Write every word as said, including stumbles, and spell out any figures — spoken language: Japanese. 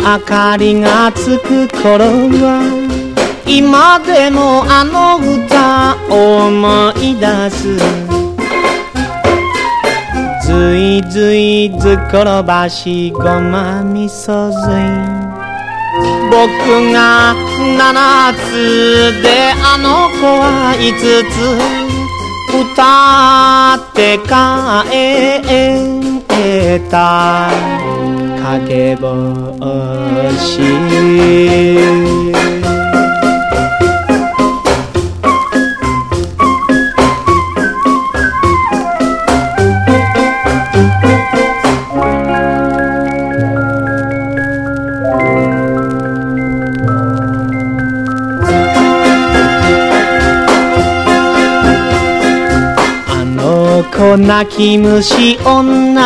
明かりがつく頃は今でもあの歌を思い出す。ずいずいず転ばしごまみそずい、僕が七つであの子はいつつ歌って帰った影星。泣き虫女